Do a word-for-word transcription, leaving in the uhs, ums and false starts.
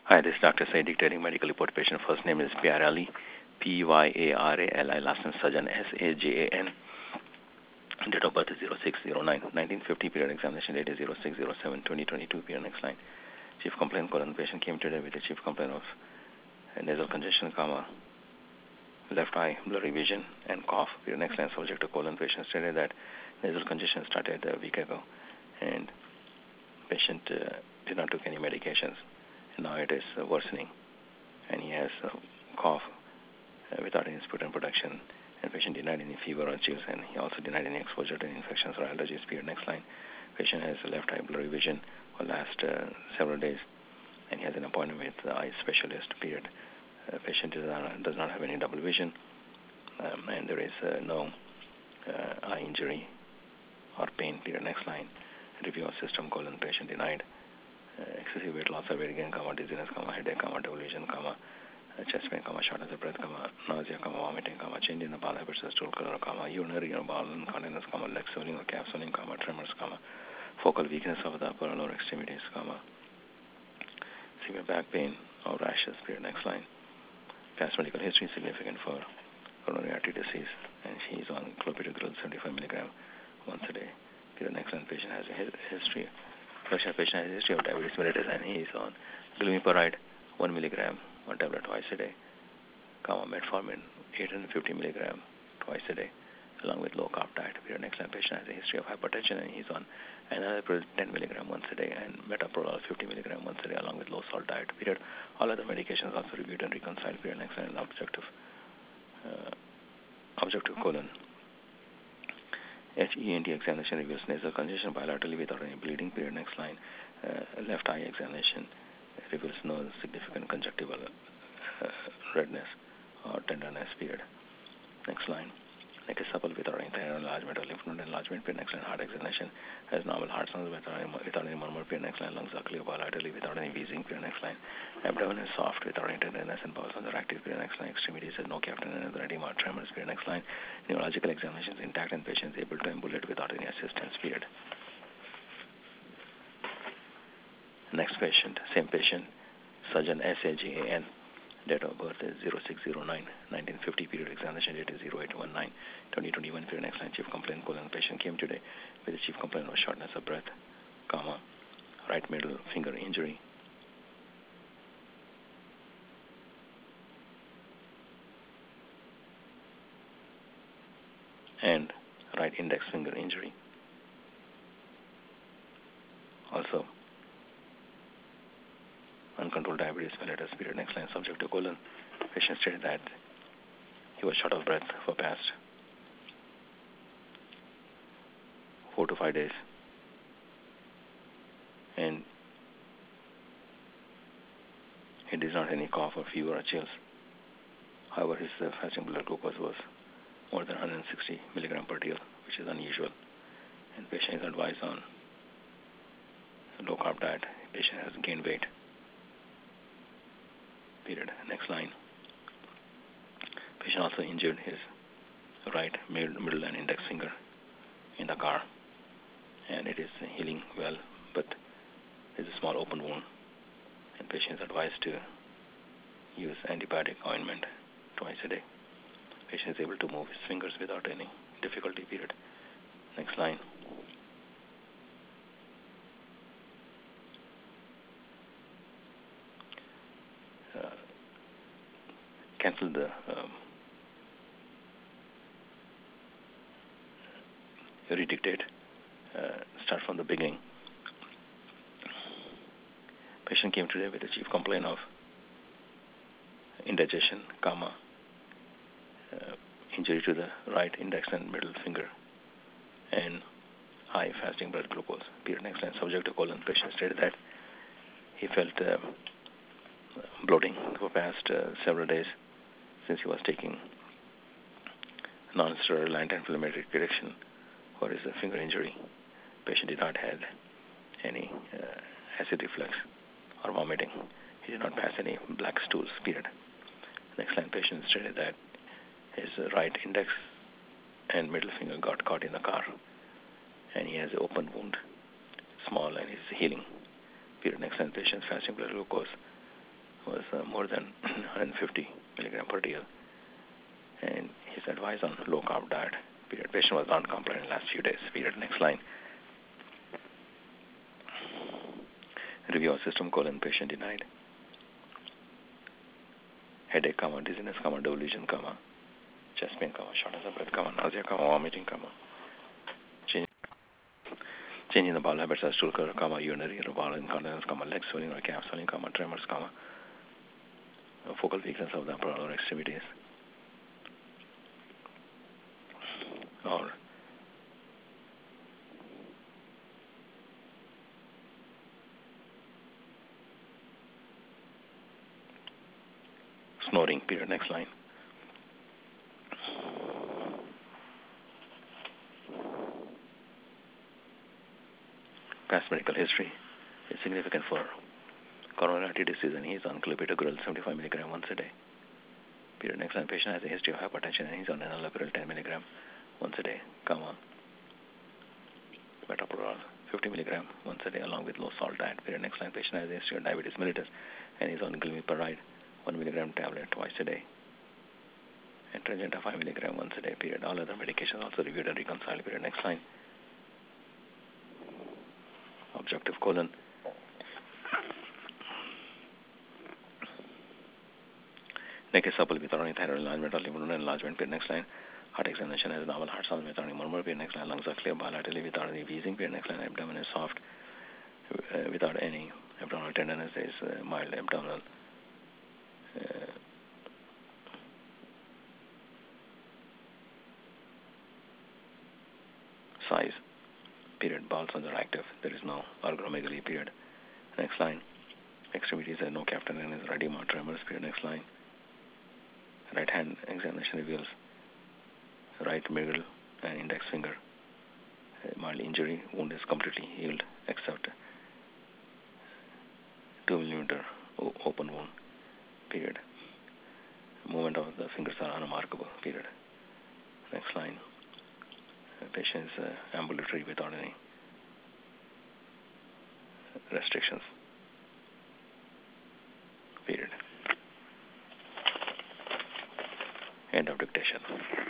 Hi, this is Doctor Said dictating medical report. Patient first name is Pyarali, P Y A R A L I, last name Sajan, S A J A N. Date of birth is zero six zero nine, nineteen fifty, period examination date is zero six zero seven, twenty twenty-two, period next line. Chief complaint colon, patient came today with a chief complaint of nasal congestion, comma, left eye, blurry vision, and cough. Period next line, subject to colon. Patient stated that nasal congestion started a week ago, and patient uh, did not take any medications, and now it is uh, worsening, and he has uh, cough uh, without any sputum production, and patient denied any fever or chills, and he also denied any exposure to any infections or allergies. Period next line. Patient has left eye blurry vision for last uh, several days, and he has an appointment with the eye specialist. Period. Uh, patient does not, does not have any double vision, um, and there is uh, no uh, eye injury or pain. Period next line. Review of system colon. Patient denied uh, excessive weight loss or weight gain, comma, dizziness, comma, headache, comma, double vision, comma, chest pain, comma, shortness of breath, comma, nausea, comma, vomiting, comma, change in the bowel habits or stool color, comma, urinary or bowel incontinence, comma, leg swelling or calf swelling, comma, tremors, comma, focal weakness of the upper or lower extremities, comma, severe back pain or rashes. Period next line. Past medical history is significant for coronary artery disease, and she is on clopidogrel seventy-five milligram once a day. Period next line. Patient has a history. Patient has a history of diabetes mellitus, and he is on glimepiride one milligram one tablet twice a day, comma, metformin eight hundred fifty milligram twice a day, along with low carb diet. Period next line. Patient has a history of hypertension, and he's on enalapril ten milligram once a day and metoprolol fifty milligram once a day, along with low salt diet. Period. All other medications also reviewed and reconciled. Period next line. Objective uh, objective colon. H E N T examination reveals nasal congestion bilaterally without any bleeding. Period next line. Uh, left eye examination reveals no significant conjunctival uh, redness or tenderness. Period. Next line. Neck is supple without any thyroid enlargement or lymph node enlargement. Period next line. Heart examination has normal heart sounds without any, without any murmur. Period next line. Lungs are clear bilaterally without any wheezing. Period next line. Abdomen is soft without any tenderness, and bowel sounds are active. Period next line. Extremities has no captain and edema or tremors. Period next line. Neurological examination is intact, and patient is able to ambulate without any assistance. Period. Next patient, same patient, Sajan, S A J A N. Date of birth is zero six zero nine, nineteen fifty, period examination date is zero eight one nine, twenty twenty-one, period next line. Chief complaint colon. Patient came today with a chief complaint of shortness of breath, comma, right middle finger injury, and right index finger injury. Also, uncontrolled diabetes mellitus. Period next line. Subject to colon. Patient stated that he was short of breath for past four to five days, and he did not have any cough or fever or chills. However, his uh, fasting blood glucose was more than one hundred sixty milligram per deal, which is unusual, and patient is advised on low carb diet. Patient has gained weight. Period. Next line. Patient also injured his right middle and index finger in the car, and it is healing well, but there is a small open wound, and patient is advised to use antibiotic ointment twice a day. Patient is able to move his fingers without any difficulty. Period. Next line. Uh, cancel the um, redictate. Uh, start from the beginning. Patient came today with a chief complaint of indigestion, comma, uh, injury to the right index and middle finger, and high fasting blood glucose. Period. Next line. Subject to colon. Patient stated that he felt uh, bloating for past uh, several days since he was taking non-steroidal anti-inflammatory correction for his uh, finger injury. Patient did not have any uh, acid reflux or vomiting. He did not pass any black stools. Period. Next line. Patient stated that his uh, right index and middle finger got caught in the car, and he has an open wound, small, and is healing. Period. Next line. Patient's fasting blood glucose was uh, more than one hundred fifty milligram per D L, and he's advised on low carb diet. Period. Patient was not compliant in the last few days. Period. Next line. Review of system colon patient denied. Headache, comma, dizziness, comma, delusion, comma, chest pain, comma, shortness of breath, comma, nausea, comma, vomiting, comma, change, change in the bowel habits as stool color, comma, urinary or bowel incontinence, comma, leg swelling or calf swelling, comma, tremors, comma, focal weakness of the upper or extremities, or snoring. Period. Next line. Past medical history is significant for coronary artery disease, and he is on clopidogrel seventy-five milligram once a day. Period. Next line. Patient has a history of hypertension, and he's on enalapril ten milligram once a day, comma, metoprolol fifty milligram once a day along with low salt diet. Period. Next line. Patient has a history of diabetes mellitus, and he's on glimepiride one milligram tablet twice a day, and Tradjenta five milligram once a day. Period. All other medications also reviewed and reconciled. Period. Next line. Obstructive colon. Neck is supple without any thyroid enlargement or lymph node enlargement. Period. Next line. Heart examination has normal heart sound without any murmur. Period. Next line. Lungs are clear bilaterally without any wheezing. Period. Next line. Abdomen is soft uh, without any abdominal tenderness. There is uh, mild abdominal uh, size. Period. Bowel sounds are active. There is no organomegaly. Period. Next line. Extremities have no captain and is edema, tremors. Period. Next line. Right hand examination reveals right middle and index finger. A mild injury. Wound is completely healed except two millimeter open wound. Period. Movement of the fingers are unremarkable. Period. Next line. The patient is uh, ambulatory without any restrictions. Period. End of dictation.